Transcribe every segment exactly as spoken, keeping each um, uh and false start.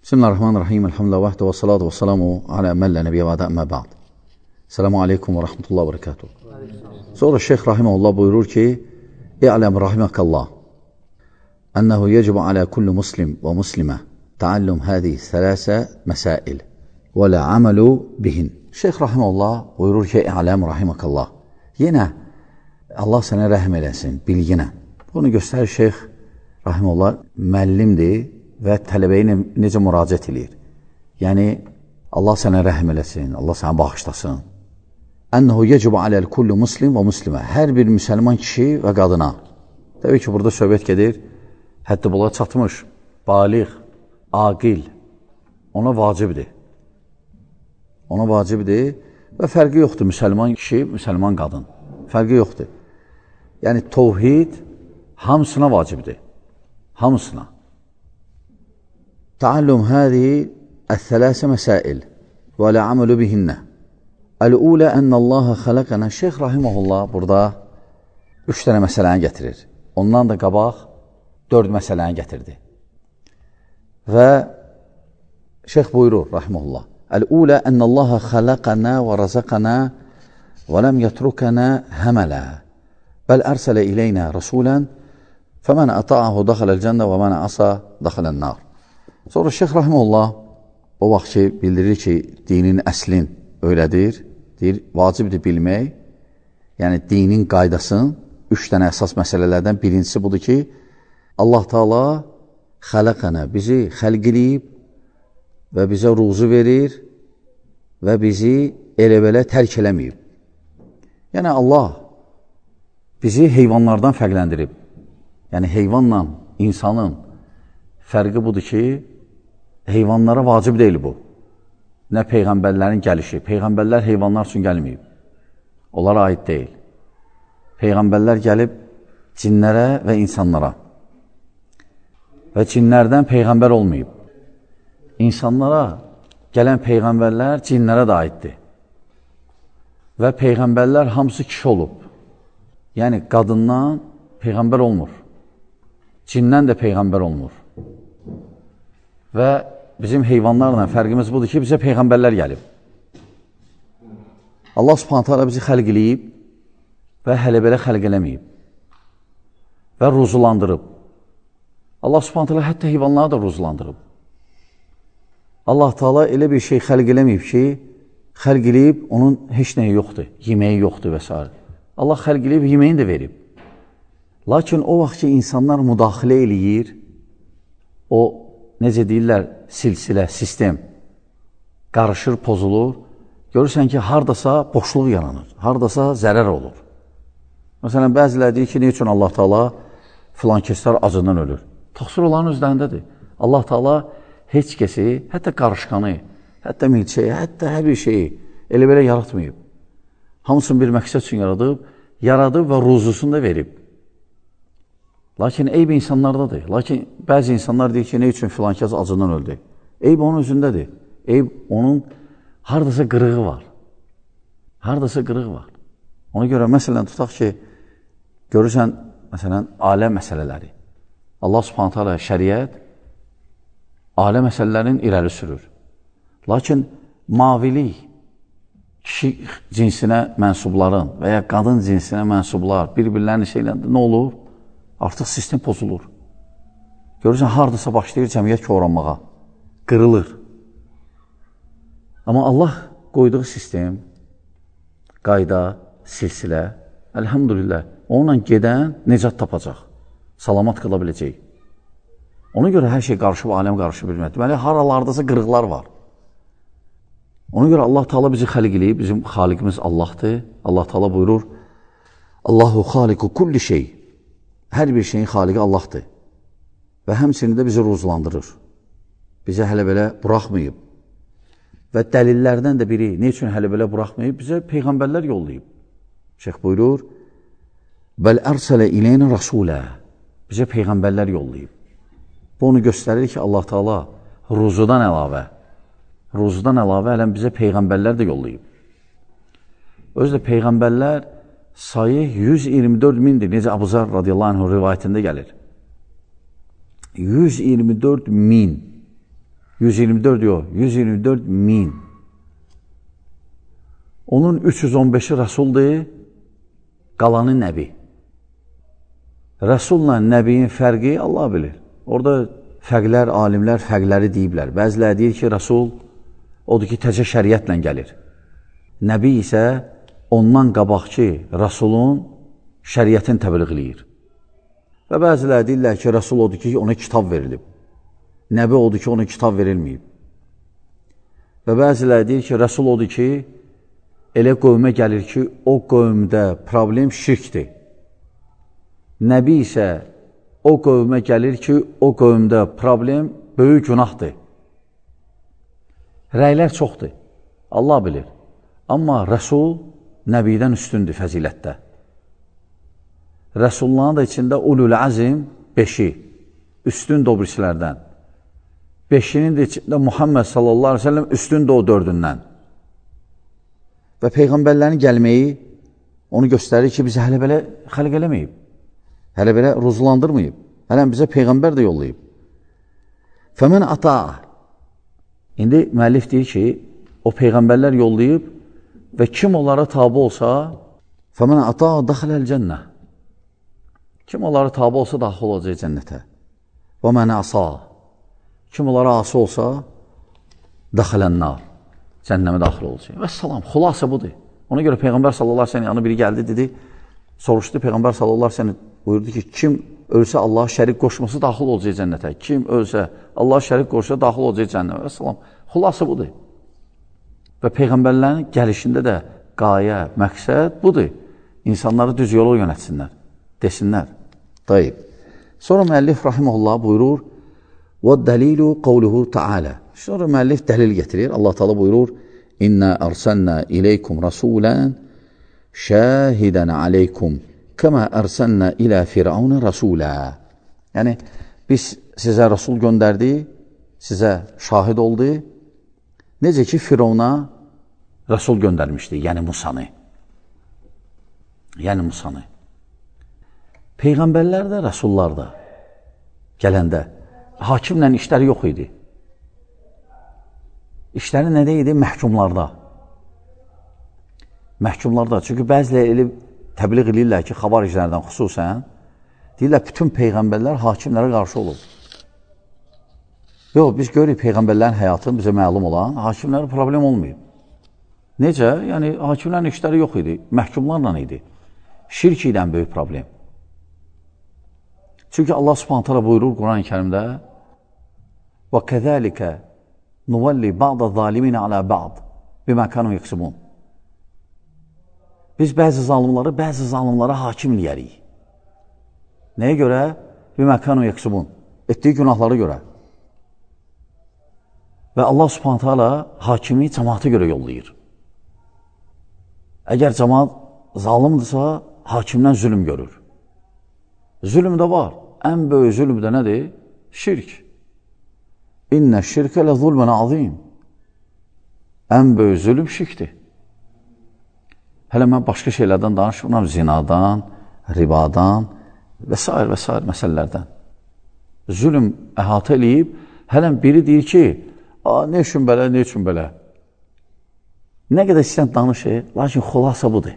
Bismillahirrahmanirrahim. Elhamdülillah vahdə və salatu və salamu alə məllə nəbiyyə vədə əmmə bə'd. Selamu aleykum və rəhmətullah və bərəkatuhu. Sonra Şeyx Rahiməhullah buyurur ki, İ'ləm rahiməkallah ənəhu yəcib alə kulli muslim və muslimə təallüm hədi thələsə məsail və lə əməlu bihin. Şeyx Rahiməhullah buyurur ki, İ'ləm rahiməkallah. Yenə Allah sənə rəhm eləsin, bilginə. Bunu göstərir Şeyx Rahiməhullah müəllimdir və tələbəyə necə müraciət edir. Yəni, Allah sənə rəhm eləsin, Allah sənə bağışlasın. Ənəhu yəcib aləl kulli muslim və muslimə. Hər bir müsəlman kişi və qadına. Təbii ki, burada söhbət gedir, hətta bula çatmış, baliq, aqil, ona vacibdir. Ona vacibdir və fərqi yoxdur, müsəlman kişi, müsəlman qadın. Fərqi yoxdur. Yəni, tovhid hamısına vacibdir. Hamısına. Təallüm hədihi əl-thələsə məsail və lə əməlu bihinnə. Əl-ulə ənəllaha xələqənə. Şeyx Rahiməhullah burada üç dənə məsələni gətirir. Ondan da qabaq dörd məsələni gətirdi. Və Şeyx buyurur Rahiməhullah. Əl-ulə ənəllaha xələqənə və rəzəqənə və ləm yətrukənə həmələ. Bəl ərsələ iləynə rəsulən fəmən əta'ahu daxaləl cənnə və mənə asa daxalən nar. Sonra Şeyx Rahiməhullah o vaxt ki, bildirir ki, dinin əslin öylədir, deyir, vacibdir bilmək, yəni dinin qaydasın, üç dənə əsas məsələlərdən birincisi budur ki, Allah Taala xələqənə, bizi xəlq eləyib və bizə ruzu verir və bizi elə-belə tərk eləməyib. Yəni Allah bizi heyvanlardan fərqləndirib. Yəni heyvanla insanın fərqi budur ki, heyvanlara vacib deyil bu. Nə peyğəmbərlərin gəlişi. Peyğəmbərlər heyvanlar üçün gəlməyib. Onlara aid deyil. Peyğəmbərlər gəlib cinlərə və insanlara. Və cinlərdən peyğəmbər olmayıb. İnsanlara gələn peyğəmbərlər cinlərə də aiddir. Və peyğəmbərlər hamısı kişi olub. Yəni qadından peyğəmbər olmur. Cindən də peyğəmbər olmur. Və bizim heyvanlarla fərqimiz budur ki, bizə peyğəmbərlər gəlib. Allah Subhanahu taala bizi xəlq eləyib və hələ belə xəlq eləməyib. Və ruzulandırıb. Allah Subhanahu taala hətta heyvanları da ruzulandırıb. Allah Taala elə bir şey xəlq eləməyib ki, xəlq eləyib, onun heç nəyi yoxdur, yeməyi yoxdur və s. Allah xəlq eləyib, yeməyini də verib. Lakin o vaxt ki, insanlar müdaxilə eləyir, o, necə deyirlər, silsilə, sistem qarışır, pozulur. Görürsən ki, haradasa boşluq yaranır, haradasa zərər olur. Məsələn, bəzilər deyir ki, ne üçün Allah Taala filan kəslər acından ölür? Təqsir onların özlərindədir. Allah Taala heç kəsi, hətta qarışqanı, hətta milçəyi, hətta hər bir şeyi elə belə yaratmayıb. Hamısını bir məqsəd üçün yaradıb, yaradıb və ruzusunu da verib. Lakin eyb insanlardadır. Lakin bəzi insanlar deyir ki, ne üçün filankəs acından öldü? Eyb onun özündədir. Eyb onun haradasa qırığı var. Haradasa qırığı var. Ona görə, məsələn, tutaq ki, görürsən, məsələn, alə məsələləri. Allah Subhanahu taala şəriət alə məsələlərin irəli sürür. Lakin mavilik, kişi cinsinə mənsubların və ya qadın cinsinə mənsublar bir-birlərini şeyləndə nə olur? Artıq sistem pozulur. Görürsən, haradasa başlayır cəmiyyət koranmağa, qırılır. Amma Allah qoyduğu sistem, qayda, silsilə, əlhamdülillah, onunla gedən necat tapacaq, salamat qıla biləcək. Ona görə hər şey qarışıb, aləm qarışıb bilməkdir. Deməli, haralardasa qırıqlar var. Ona görə Allah Taala bizi xəlq eləyib, bizim xaliqimiz Allahdır. Allah Taala buyurur, Allahu xaliqu kulli şey. Hər bir şeyin xaliqi Allahdır. Və həmçinin də bizi ruzulandırır. Bizə hələ belə buraxmayıb. Və dəlillərdən də biri, ne üçün hələ belə buraxmayıb? Bizə peyğəmbərlər yollayıb. Şeyx buyurur, Bəl ərsələ iləynə rəsulə. Bizə peyğəmbərlər yollayıb. Bu onu göstərir ki, Allah Taala ruzudan əlavə, ruzudan əlavə hələn bizə peyğəmbərlər də yollayıb. Özdə peyğəmbərlər sayı yüz iyirmi dörd mindir. Necə Əbu Zər radiyallahu anh rivayətində gəlir. yüz iyirmi dörd min yüz iyirmi dörd yox, yüz iyirmi dörd min. Onun üç yüz on beşi Rəsuldur, qalanı Nəbi. Rəsulla Nəbiyin fərqi Allah bilir. Orada fərqlər, alimlər fərqləri deyiblər. Bəziləri deyir ki, Rəsul odur ki, təzə şəriətlə gəlir. Nəbi isə ondan qabaqki Rəsulun şəriətin təbliğ eləyir. Və bəziləri deyirlər ki, Rəsul odur ki, ona kitab verilib. Nəbi odur ki, ona kitab verilməyib. Və bəziləri deyir ki, Rəsul odur ki, elə qövmə gəlir ki, o qövmdə problem şirkdir. Nəbi isə o qövmə gəlir ki, o qövmdə problem böyük günahdır. Rəylər çoxdur, Allah bilir. Amma Rəsul Nəbidən üstündür fəzilətdə. Rəsulların da içində ulul azim beşi, üstündür o birisilərdən. Beşinin də içində Muhammed sallallahu aleyhi ve sellem üstündür o dördündən. Və Peyğəmbərlərin gəlməyi onu göstərir ki, bizi hələ belə xəlq eləməyib. Hələ belə ruzulandırmayıb. Hələ bizə Peyğəmbər də yollayıb. Fəmən ata. İndi müəllif deyir ki, o Peyğəmbərlər yollayıb və kim onlara tabi olsa, fəmən ata daxiləl cənnə. Kim onlara tabi olsa, daxil olacaq cənnətə. Və mənə asa. Kim onlara ası olsa, daxilən nar. Cənnəmə daxil olacaq. Və salam, xulasa budur. Ona görə Peyğəmbər sallallahu aleyhi ve sellem yanına biri gəldi, dedi, soruşdu Peyğəmbər sallallahu aleyhi ve sellem buyurdu ki, kim ölsə Allah'a şərik qoşması daxil olacaq cənnətə. Kim ölsə Allah'a şərik qoşsa daxil olacaq cənnətə. Və salam, xulasa budur. Və Peyğəmbərlərin gəlişində də qayə, məqsəd budur. İnsanları düz yola yönətsinlər, desinlər. Dayib. Sonra müəllif rahiməhullah buyurur, وَالدَّلِيلُ قَوْلُهُ تَعَالَى. Sonra müəllif dəlil getirir. Allah Teala buyurur, İnna arsalna ileykum rasulan şahidan aleykum kema arsalna ila firavun rasula. Yəni biz sizə rasul göndərdik, sizə şahid oldu. Necə ki Firavuna rasul göndərmişdi, yəni Musanı. Yəni Musanı. Peyğəmbərlər də, rasullar da gələndə hakimlə işləri yox idi. İşləri nədə idi? Məhkumlarda. Məhkumlarda. Çünki bəziləri elə təbliğ edirlər ki, xavariclərdən xüsusən, deyirlər, bütün Peyğəmbərlər hakimlərə qarşı olub. Yox, biz görürük Peyğəmbərlərin həyatını bizə məlum olan, hakimlərə problem olmayıb. Necə? Yəni, hakimlərin işləri yox idi, məhkumlarla idi. Şirk ilə böyük problem. Çünki Allah Subhanahu taala buyurur Quran-ı Kərimdə: "Və kəzəlikə nuvalli ba'da zalimin ala ba'd bima kanu yaksubun." Biz bəzi zalimləri bəzi zalimlərə hakim eləyərik. Nəyə görə? Bima kanu yaksubun. Etdiyi günahlara görə. Və Allah Subhanahu taala hakimi cəmaata görə yollayır. Əgər cəmaat zalimdirsə, hakimdən zülm görür. Zülm də var. Ən böyük zülm də nədir? Şirk. İnnə şirkə lə zulmən azim. Ən böyük zülm şirkdir. Hələ mən başqa şeylərdən danışmıram, zinadan, ribadan və s. və s. məsələlərdən. Zülm əhatə eləyib, hələn biri deyir ki, nə üçün belə, nə üçün belə? Nə qədər istəyən danışır, lakin xulasa budur.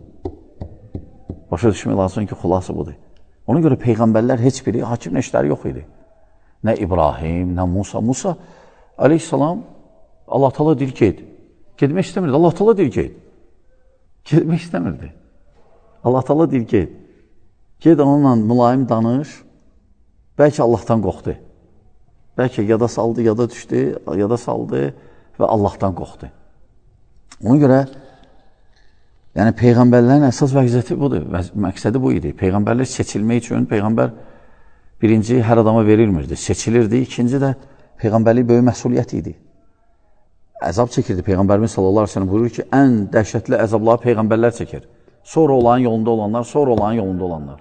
Başa düşmək lazım ki, xulasa budur. Ona görə Peyğəmbərlər heç biri hakim işləri yox idi. Nə İbrahim, nə Musa. Musa aleyhissalam Allah Teala deyir ki, gedmək istəmirdi. Allah Teala deyir ki, gedmək istəmirdi. Allah Teala deyir ki, ged onunla mülayim danış, bəlkə Allahdan qorxdu. Bəlkə yada saldı, yada düşdü, yada saldı və Allahdan qorxdu. Ona görə yəni Peyğəmbərlərin əsas vəziyyəti budur, məqsədi bu idi. Peyğəmbərlər seçilmək üçün, Peyğəmbər birinci hər adama verilmirdi, seçilirdi. İkinci də Peyğəmbərlik böyük məsuliyyət idi. Əzab çəkirdi. Peyğəmbərimiz sallallahu aleyhi ve sellem buyurur ki, ən dəhşətli əzabları Peyğəmbərlər çəkir. Sonra olan yolunda olanlar, sonra olan yolunda olanlar.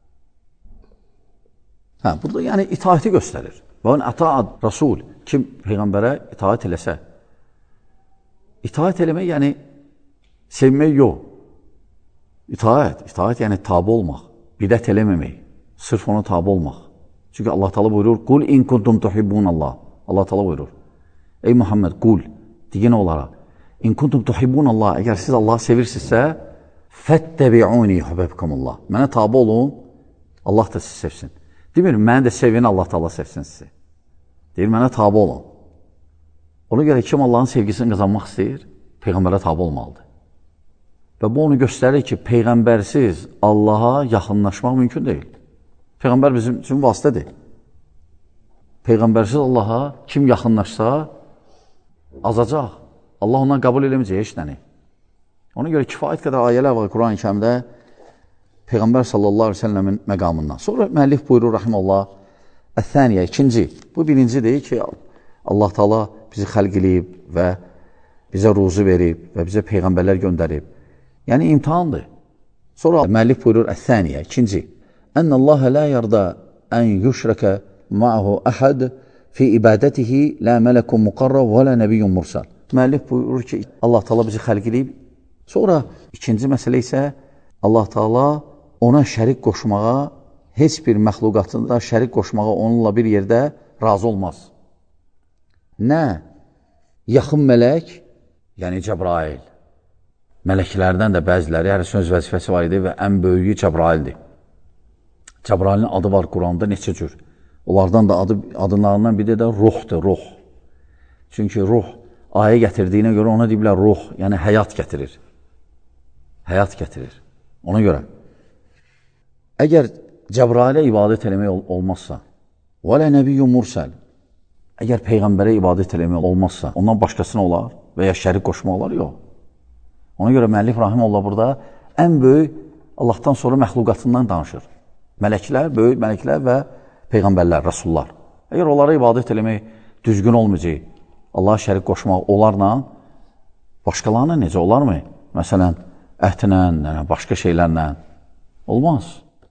Hə, burada yəni itaəti göstərir. Və on ətaət Rasul, kim Peyğəmbərə itaət eləsə. İtaət eləmək, yəni sevmək yox. İtaət, itaət yəni tabi olmaq, bidət eləməmək, sırf ona tabi olmaq. Çünki Allah Teala buyurur, "Qul in kuntum tuhibbun Allah." Allah Teala buyurur. Ey Muhammed, qul, deyin onlara, in kuntum tuhibbun Allah, əgər siz Allahı sevirsinizsə, fəttəbi'uni yuhibbukumullah. Mənə tabi olun, Allah da sizi sevsin. Demir, məni də sevin, Allah da Allah sevsin sizi. Deyir, mənə tabi olun. Ona görə kim Allahın sevgisini qazanmaq istəyir, Peyğəmbərə tabi olmalıdır. Və bu onu göstərir ki, Peyğəmbərsiz Allaha yaxınlaşmaq mümkün deyil. Peyğəmbər bizim üçün vasitədir. Peyğəmbərsiz Allaha kim yaxınlaşsa, azacaq. Allah ondan qəbul eləməyəcək heç nəni. Ona görə kifayət qədər ayələr var Quran-ı Kərimdə Peyğəmbər sallallahu aleyhi ve sellemin məqamından. Sonra müəllif buyurur, rahiməllah, əthəniyə, ikinci. Bu birincidir ki, Allah Taala bizi xəlq eləyib və bizə ruzu verib və bizə Peyğəmbərlər göndərib. Yəni, imtihandır. Sonra müəllif buyurur, əthəniyə, ikinci. Ənəlləhə lə yarda ən yüşrəkə ma'ahu əhəd fi ibadətihi lə mələkun muqarrab və lə nəbiyyun mursal. Müəllif buyurur ki, Allah Taala bizi xəlq eləyib. Sonra ikinci məsələ isə Allah Taala ona şərik qoşmağa, heç bir məxluqatında şərik qoşmağa onunla bir yerdə razı olmaz. Nə? Yaxın mələk, yəni Cəbrail. Mələklərdən də bəziləri, hər söz vəzifəsi var idi və ən böyüyü Cəbraildir. Cəbrailin adı var Quranda neçə cür. Onlardan da adı, adlarından biri də ruhdur, ruh. Çünki ruh ayə gətirdiyinə görə ona deyiblər ruh, yəni həyat gətirir. Həyat gətirir. Ona görə, əgər Cəbrailə ibadət eləmək ol olmazsa, və lə nəbiyyun mursəl, əgər Peyğəmbərə ibadət eləmək olmazsa, ondan başqasına olar və ya şərik qoşma olar, yox. Ona görə müəllif rahiməllah burada ən böyük Allahdan sonra məxluqatından danışır. Mələklər, böyük mələklər və Peyğəmbərlər, rəsullar. Əgər onlara ibadət eləmək düzgün olmayacaq, Allaha şərik qoşmaq onlarla, başqalarına necə olarmı? Məsələn, əhdlə, başqa şeylərlə olmaz.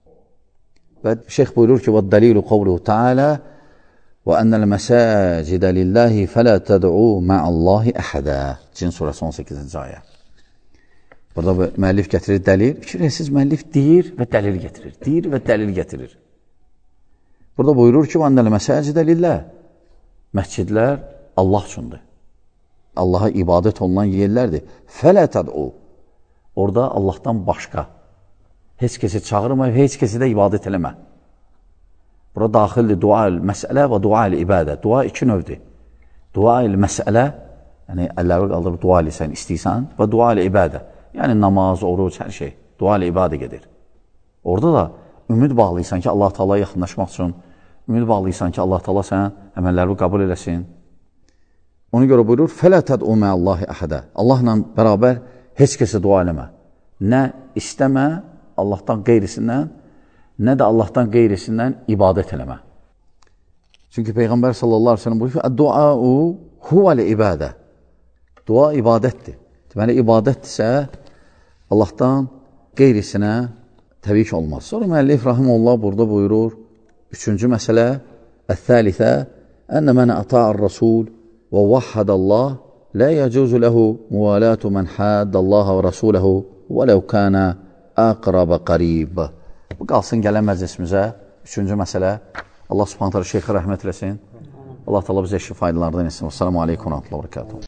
Və şeyx buyurur ki, وَالدَّلِيلُ قَوْلُهُ تَعَالَى وَأَنَّ الْمَسَاجِدَ لِلَّهِ فَلَا تَدْعُوا مَعَ اللّٰهِ أَحَدًا. Cin surəsi on səkkizinci ayə. Burada müəllif gətirir dəlil. Fikirəsiz müəllif deyir və dəlil gətirir. Deyir və dəlil gətirir. Burada buyurur ki, وَأَنَّ الْمَسَاجِدَ لِلَّهِ. Məscidlər Allah üçündür. Allaha ibadət olunan yerlərdir. فَلَا تَدْعُوا. Orada Allahdan başqa heç kəsi çağırma, heç kəsi də ibadət eləmə. Bura daxildir dua-il məsələ və dua-il ibadə. Dua iki növdür. Dua-il məsələ, yəni əlləri qaldırıb dua eləsən, istəysən və dua-il ibadə. Yəni namaz, oruc, hər şey. Dua-il ibadə gedir. Orada da ümid bağlıysan ki, Allah Taala yaxınlaşmaq üçün, ümid bağlıysan ki, Allah Taala sən əməlləri qəbul eləsin. Ona görə buyurur, فَلَا تَدْعُوا مَعَ اللّٰهِ أَحَدًا. Allahla bərabər heç kəsə dua eləmə. Nə istəmə Allahdan qeyrisindən, nə də Allahdan qeyrisindən ibadət eləmə. Çünki Peyğəmbər sallallahu aleyhi ve sellem buyuruyor ki, "Duau huvəl-ibadə." Dua ibadətdir. Deməli ibadətdirsə Allahdan qeyrisinə təbii ki olmaz. Sonra müəllif rahimehullah burada buyurur, üçüncü məsələ, "Əs-salisə enne men ata'ar rasul və vahhadallah la yacuzu lehu muvalatu men haddallaha və rasulehu vələv kana aqraba qarib." Bu qalsın gələn məclisimizə. Üçüncü məsələ. Allah subhanahu taala şeyxə rəhmət eləsin. Allah təala bizə şifa faydalardan etsin. Assalamu aleykum və rahmetullahi və bərəkatuhu.